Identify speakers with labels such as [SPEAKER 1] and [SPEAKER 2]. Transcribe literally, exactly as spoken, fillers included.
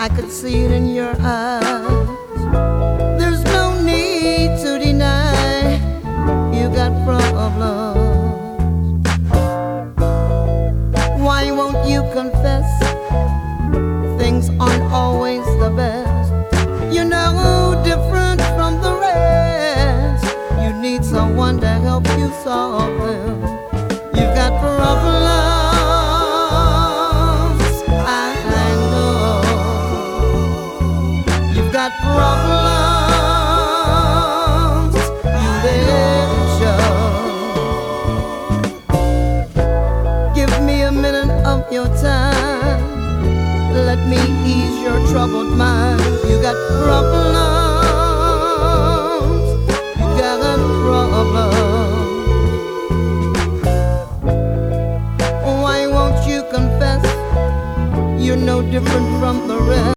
[SPEAKER 1] I could see it in your eyes. There's no need to deny you got problems. Why won't you confess? Things aren't always the best. You're no different from the rest. You need someone to help you solve them. You've got problems, I know. You've got problems, you better show. Give me a minute of your time. Let me ease your troubled mind. You got problems.